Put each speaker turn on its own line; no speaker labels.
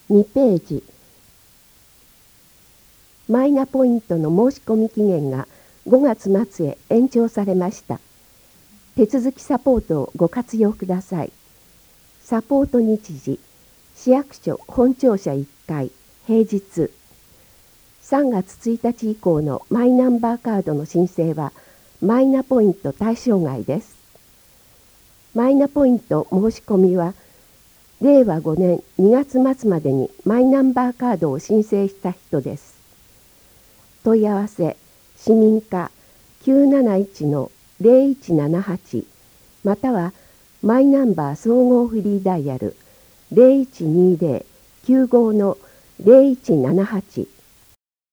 2ページ。マイナポイントの申し込み期限が5月末へ延長されました。手続きサポートをご活用ください。サポート日時、市役所本庁舎1階、平日。3月1日以降のマイナンバーカードの申請はマイナポイント対象外です。マイナポイント申し込みは令和5年2月末までにマイナンバーカードを申請した人です。問い合わせ市民課 971-0178 またはマイナンバー総合フリーダイヤル 0120-95-0178